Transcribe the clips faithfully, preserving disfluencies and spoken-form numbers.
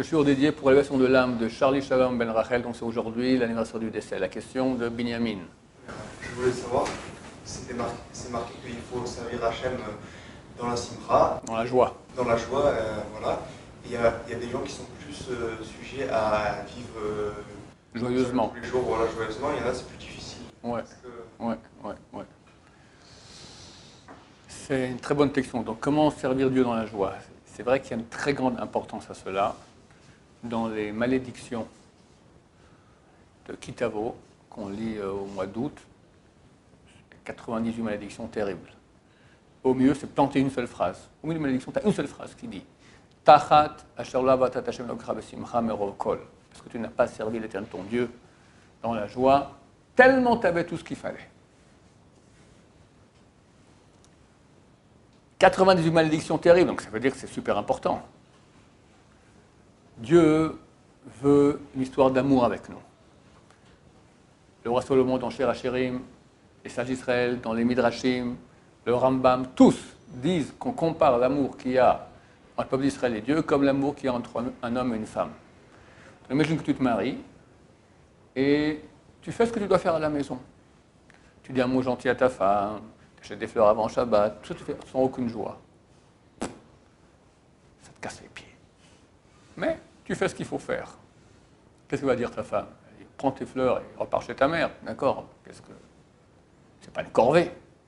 Le jour dédié pour l'élévation de l'âme de Charlie Shalom Ben Rachel, donc c'est aujourd'hui l'anniversaire du décès. La question de Binyamin. Je voulais savoir, c'est marqué, marqué qu'il faut servir Hachem dans la simcha. Dans la joie. Dans la joie, euh, voilà. Il y, a, il y a des gens qui sont plus euh, sujets à vivre euh, joyeusement. Tous les jours, voilà, joyeusement. Il y en a, c'est plus difficile. Ouais. Que... ouais, ouais, ouais. C'est une très bonne question. Donc, comment servir Dieu dans la joie? C'est vrai qu'il y a une très grande importance à cela. Dans les malédictions de Kitavo, qu'on lit euh, au mois d'août, quatre-vingt-dix-huit malédictions terribles. Au mieux, c'est planter une seule phrase. Au milieu de malédiction, tu as une seule phrase qui dit Tachat asher la vatat Hashem lokcha besimcha merov kol. Parce que tu n'as pas servi l'Éternel ton Dieu dans la joie, tellement tu avais tout ce qu'il fallait. quatre-vingt-dix-huit malédictions terribles, donc ça veut dire que c'est super important. Dieu veut une histoire d'amour avec nous. Le roi Salomon dans Shir Hashirim, les sages d'Israël dans les Midrashim, le Rambam, tous disent qu'on compare l'amour qu'il y a entre le peuple d'Israël et Dieu comme l'amour qu'il y a entre un homme et une femme. Imagine que tu te maries et tu fais ce que tu dois faire à la maison. Tu dis un mot gentil à ta femme, tu achètes des fleurs avant Shabbat, tout ça tu fais sans aucune joie. Ça te casse les pieds. Mais tu fais ce qu'il faut faire. Qu'est-ce que va dire ta femme? Elle dit, prends tes fleurs et repars chez ta mère, d'accord? Qu'est-ce que... C'est pas une corvée.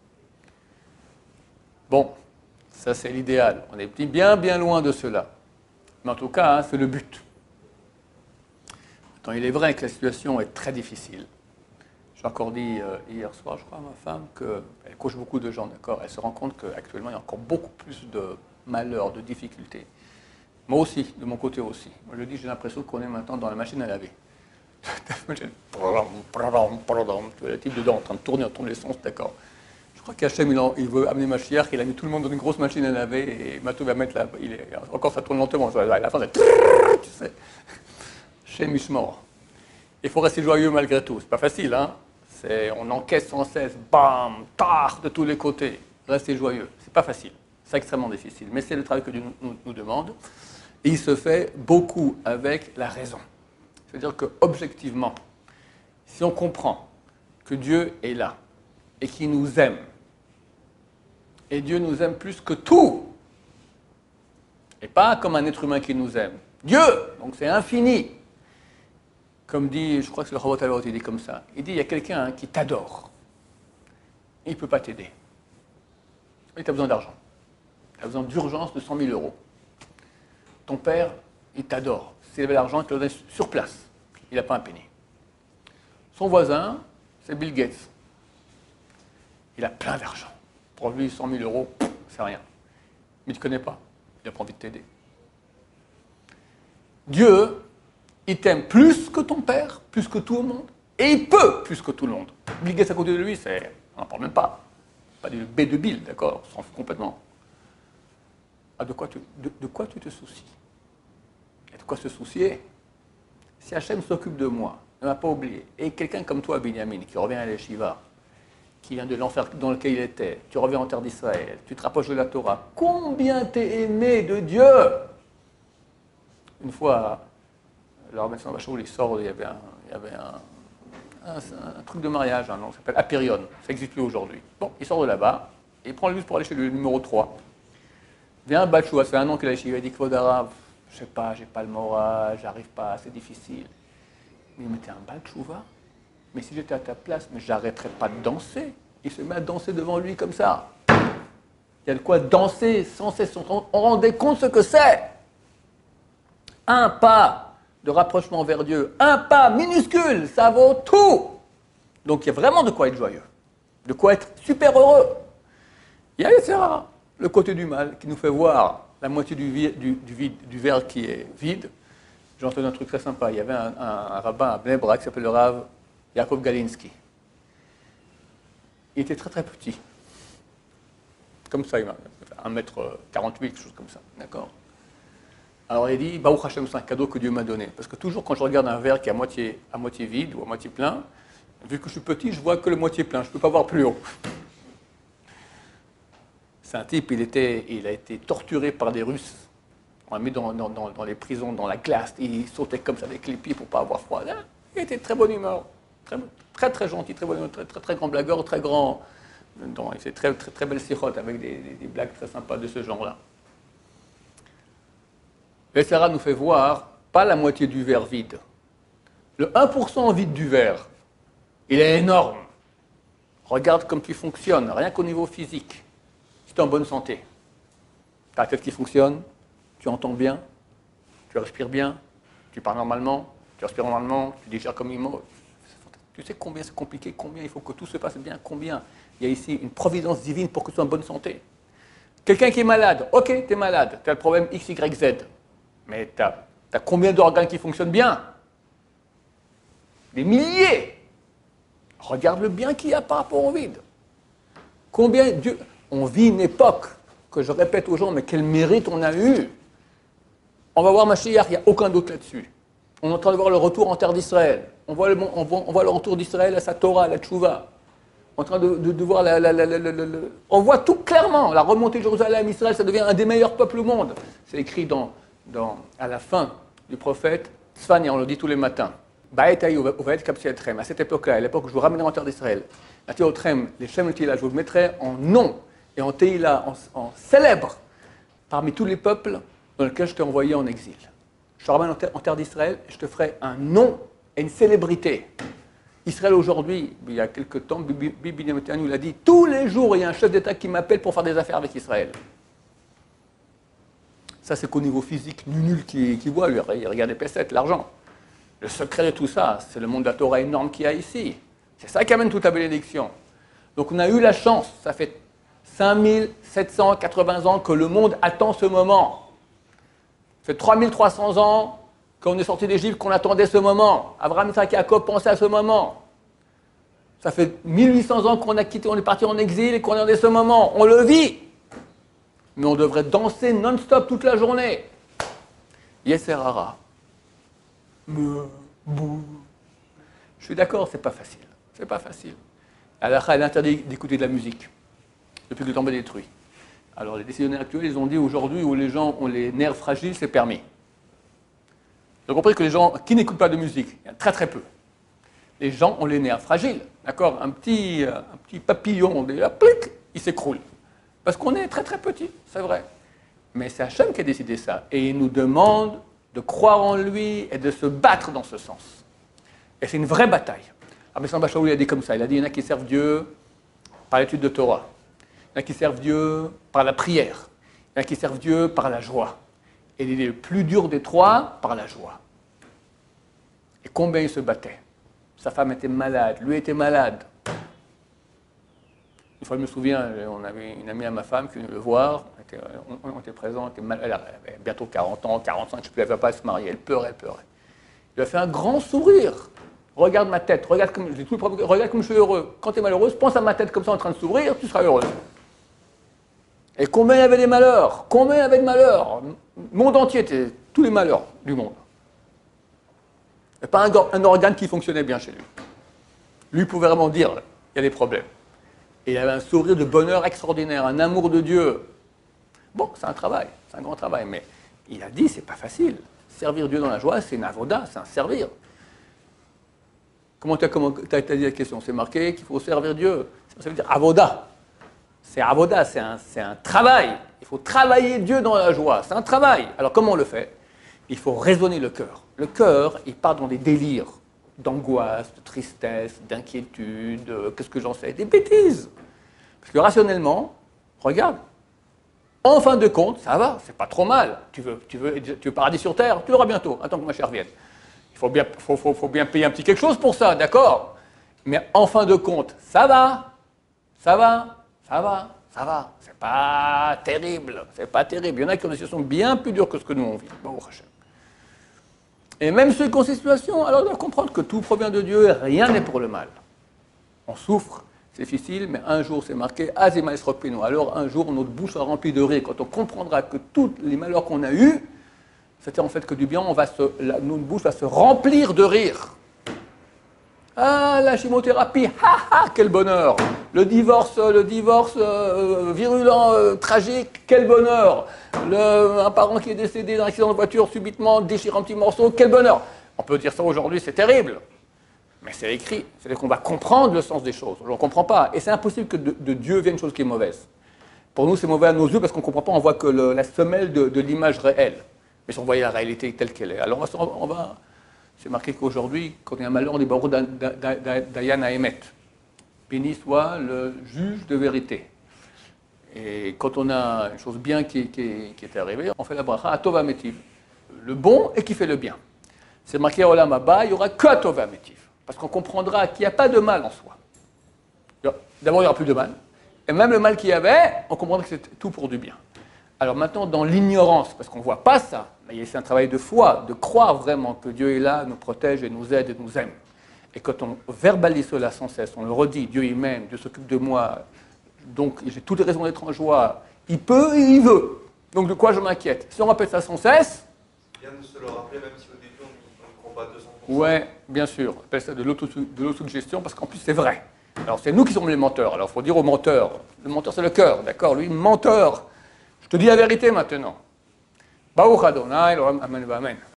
Bon, ça c'est l'idéal. On est bien bien loin de cela. Mais en tout cas, hein, c'est le but. Maintenant, il est vrai que la situation est très difficile. J'ai encore dit euh, hier soir, je crois, à ma femme, qu'elle couche beaucoup de gens, d'accord? Elle se rend compte qu'actuellement, il y a encore beaucoup plus de malheurs, de difficultés. Moi aussi, de mon côté aussi. Moi, je dis, j'ai l'impression qu'on est maintenant dans la machine à laver. Tu vois le type dedans en train de tourner dans tous les sens, d'accord. Je crois qu'Hachem, il, il veut amener Mashiach, il a mis tout le monde dans une grosse machine à laver, et Matou va mettre la... Il est, encore, ça tourne lentement. À la fin, c'est... Tu sais. Chez Mishmor. Il faut rester joyeux malgré tout. C'est pas facile, hein. C'est, on encaisse sans cesse, bam, tar, de tous les côtés. Rester joyeux. C'est pas facile. C'est extrêmement difficile. Mais c'est le travail que Dieu nous, nous, nous demande. Et il se fait beaucoup avec la raison. C'est-à-dire qu'objectivement, si on comprend que Dieu est là et qu'il nous aime, et Dieu nous aime plus que tout, et pas comme un être humain qui nous aime. Dieu, donc c'est infini. Comme dit, je crois que c'est le Chavot Halot, il dit comme ça. Il dit, il y a quelqu'un hein, qui t'adore. Il ne peut pas t'aider. Il t'a besoin d'argent. Tu as besoin d'urgence de cent mille euros. Ton père, il t'adore. S'il avait l'argent, il te le donnait sur place. Il n'a pas un penny. Son voisin, c'est Bill Gates. Il a plein d'argent. Pour lui, cent mille euros, c'est rien. Mais tu ne connais pas. Il n'a pas envie de t'aider. Dieu, il t'aime plus que ton père, plus que tout le monde. Et il peut plus que tout le monde. Bill Gates à côté de lui, c'est... on n'en parle même pas. Pas du B de Bill, d'accord? On s'en fout complètement. Ah, de, quoi tu, de, de quoi tu te soucies? Et de quoi se soucier? Si Hachem s'occupe de moi, ne m'a pas oublié, et quelqu'un comme toi, Binyamin, qui revient à l'Eshiva, qui vient de l'enfer dans lequel il était, tu reviens en terre d'Israël, tu te rapproches de la Torah, combien t'es aimé de Dieu? Une fois, le médecin Bachoul, il sort, il y avait un, il y avait un, un, un truc de mariage, un nom, ça s'appelle Apérion, ça n'existe plus aujourd'hui. Bon, il sort de là-bas, et il prend le bus pour aller chez le numéro trois. Vient un Bachou, ça fait un an qu'il a l'Eshiva, il dit Kvod Arav, je sais pas, j'ai pas le moral, j'arrive pas, c'est difficile. Mais, mais t'es un Baal Tchouva? Mais si j'étais à ta place, mais j'arrêterais pas de danser. Il se met à danser devant lui comme ça. Il y a de quoi danser sans cesse. On rendait compte ce que c'est. Un pas de rapprochement vers Dieu, un pas minuscule, ça vaut tout. Donc il y a vraiment de quoi être joyeux, de quoi être super heureux. Il y a c'est rare, le côté du mal qui nous fait voir la moitié du, vide, du, du, vide, du verre qui est vide. J'ai entendu un truc très sympa. Il y avait un, un, un rabbin à Bnei Brak qui s'appelle le Rav Yaakov Galinsky. Il était très très petit. Comme ça, il m'a un mètre quarante-huit, quelque chose comme ça. D'accord? Alors il dit, Baruch Hashem, c'est un cadeau que Dieu m'a donné. Parce que toujours quand je regarde un verre qui est à moitié, à moitié vide ou à moitié plein, vu que je suis petit, je vois que le moitié plein. Je ne peux pas voir plus haut. C'est un type, il, était, il a été torturé par des Russes On l'a mis dans, dans, dans, dans les prisons, dans la glace. Il sautait comme ça avec les pieds pour ne pas avoir froid. Là, il était de très bonne humeur. Très, très, très gentil, très, bon, très, très, très grand blagueur, très grand. Donc, il fait très, très, très belle sirote avec des, des, des blagues très sympas de ce genre-là. Le Sarah nous fait voir pas la moitié du verre vide. Le un pour cent vide du verre, il est énorme. Regarde comme tu fonctionnes, rien qu'au niveau physique. Si tu es en bonne santé, tu as la tête qui fonctionne, tu entends bien, tu respires bien, tu parles normalement, tu respires normalement, tu digères comme il faut. Tu sais combien c'est compliqué, combien il faut que tout se passe bien, combien il y a ici une providence divine pour que tu sois en bonne santé. Quelqu'un qui est malade, ok, tu es malade, tu as le problème X, Y, Z, mais tu as, tu as combien d'organes qui fonctionnent bien? Des milliers. Regarde le bien qu'il y a par rapport au vide. Combien Dieu... On vit une époque que je répète aux gens, mais quel mérite on a eu. On va voir Mashiach, il n'y a aucun doute là-dessus. On est en train de voir le retour en terre d'Israël. On voit le, on voit, on voit le retour d'Israël à sa Torah, à la Tchouva. On est en train de, de, de voir la, la, la, la, la, la, la... On voit tout clairement. La remontée de Jérusalem, Israël, ça devient un des meilleurs peuples au monde. C'est écrit dans, dans, à la fin du prophète Tzfania, on le dit tous les matins. À cette époque-là, à l'époque où je vous ramènerai en terre d'Israël, les Shem Tila, je vous mettrai en nom et en Teïla, en, en célèbre, parmi tous les peuples dans lesquels je t'ai envoyé en exil. Je te ramène en terre, en terre d'Israël et je te ferai un nom et une célébrité. Israël aujourd'hui, il y a quelque temps, Bibi Netanyahu l'a dit, tous les jours il y a un chef d'État qui m'appelle pour faire des affaires avec Israël. Ça c'est qu'au niveau physique, nul qui, qui voit, lui, il regarde les P sept, l'argent. Le secret de tout ça, c'est le monde de la Torah énorme qu'il y a ici. C'est ça qui amène toute la bénédiction. Donc on a eu la chance, ça fait cinq mille sept cent quatre-vingts ans que le monde attend ce moment. Ça fait trois mille trois cents ans qu'on est sorti d'Égypte, qu'on attendait ce moment. Abraham, Isaac et Jacob pensaient à ce moment. Ça fait mille huit cents ans qu'on a quitté, on est parti en exil et qu'on attendait ce moment. On le vit. Mais on devrait danser non-stop toute la journée. Yetzer hara. Me, bou. Je suis d'accord, c'est pas facile. C'est pas facile. Halakha, elle interdit d'écouter de la musique depuis que le temple est détruit. Alors les décisionnaires actuels, ils ont dit aujourd'hui où les gens ont les nerfs fragiles, c'est permis. Vous comprenez que les gens qui n'écoutent pas de musique, il y a très très peu. Les gens ont les nerfs fragiles, d'accord? Un petit, un petit papillon, déjà, plic, il s'écroule. Parce qu'on est très très petit, c'est vrai. Mais c'est Hachem qui a décidé ça. Et il nous demande de croire en lui et de se battre dans ce sens. Et c'est une vraie bataille. Rabbi Samba Shaul a dit comme ça, il a dit, il y en a qui servent Dieu par l'étude de Torah. Il y en a qui servent Dieu par la prière. Il y en a qui servent Dieu par la joie. Et il est le plus dur des trois, par la joie. Et combien il se battait. Sa femme était malade, lui était malade. Une fois, je me souviens, on avait une amie à ma femme qui venait le voir, on était, on, on était présents, elle, elle avait bientôt quarante ans, quarante-cinq, je ne sais plus, elle ne va pas se marier, elle pleurait, elle pleurait. Il lui a fait un grand sourire. Regarde ma tête, regarde comme, tout le, regarde comme je suis heureux. Quand tu es malheureuse, pense à ma tête comme ça en train de sourire, tu seras heureuse. Et combien il y avait des malheurs? Combien il y avait de malheurs? Le monde entier était tous les malheurs du monde. Il n'y a pas un, un organe qui fonctionnait bien chez lui. Lui pouvait vraiment dire, il y a des problèmes. Et il avait un sourire de bonheur extraordinaire, un amour de Dieu. Bon, c'est un travail, c'est un grand travail, mais il a dit, c'est pas facile. Servir Dieu dans la joie, c'est une avoda, c'est un servir. Comment tu as, as dit la question? C'est marqué qu'il faut servir Dieu. Ça veut dire avoda. C'est avoda, c'est un, c'est un travail. Il faut travailler Dieu dans la joie. C'est un travail. Alors comment on le fait? Il faut raisonner le cœur. Le cœur, il part dans des délires d'angoisse, de tristesse, d'inquiétude, euh, qu'est-ce que j'en sais? Des bêtises. Parce que rationnellement, regarde, en fin de compte, ça va, c'est pas trop mal. Tu veux, tu veux, tu veux paradis sur terre? Tu l'auras bientôt, attends que ma chère vienne. Il faut bien, faut, faut, faut bien payer un petit quelque chose pour ça, d'accord? Mais en fin de compte, ça va, ça va, ça va, ça va. C'est pas terrible, c'est pas terrible. Il y en a qui ont des situations bien plus dures que ce que nous on vit. Bon, Hachem. Et même ceux qui ont ces situations, alors ils doivent comprendre que tout provient de Dieu et rien n'est pour le mal. On souffre, c'est difficile, mais un jour c'est marqué « Azima esrokpinu ». Alors un jour notre bouche sera remplie de rire. Quand on comprendra que tous les malheurs qu'on a eus, c'était en fait que du bien, on va se, la, notre bouche va se remplir de rire. Ah, la chimiothérapie, ha ha, quel bonheur. Le divorce, le divorce euh, virulent, euh, tragique, quel bonheur. Le, un parent qui est décédé d'un accident de voiture subitement déchire un petit morceau, quel bonheur. On peut dire ça aujourd'hui, c'est terrible. Mais c'est écrit, c'est-à-dire qu'on va comprendre le sens des choses. On ne comprend pas. Et c'est impossible que de, de Dieu vienne une chose qui est mauvaise. Pour nous, c'est mauvais à nos yeux parce qu'on ne comprend pas, on voit que le, la semelle de, de l'image réelle. Mais si on voyait la réalité telle qu'elle est. Alors on va, on va c'est marqué qu'aujourd'hui, quand il y a un malheur, on est barreau d'Ayan Haemet. Béni soit le juge de vérité. Et quand on a une chose bien qui, qui, qui est arrivée, on fait la bracha à Tova Metiv. Le bon et qui fait le bien. C'est marqué à Olam Haba, il n'y aura que Tova Metiv. Parce qu'on comprendra qu'il n'y a pas de mal en soi. D'abord, il n'y aura plus de mal. Et même le mal qu'il y avait, on comprendra que c'est tout pour du bien. Alors maintenant, dans l'ignorance, parce qu'on ne voit pas ça, mais c'est un travail de foi, de croire vraiment que Dieu est là, nous protège et nous aide et nous aime. Et quand on verbalise cela sans cesse, on le redit, Dieu il m'aime, Dieu s'occupe de moi, donc j'ai toutes les raisons d'être en joie, il peut et il veut. Donc de quoi je m'inquiète? Si on rappelle ça sans cesse... Bien de se le rappeler, même si au début on ne croit pas deux cents pour cent. Ouais, bien sûr, on appelle ça de l'autosuggestion, parce qu'en plus c'est vrai. Alors c'est nous qui sommes les menteurs, alors il faut dire aux menteurs, le menteur c'est le cœur, d'accord? Lui, menteur. Je te dis la vérité maintenant. Baruch Adonai, Amen, Amen.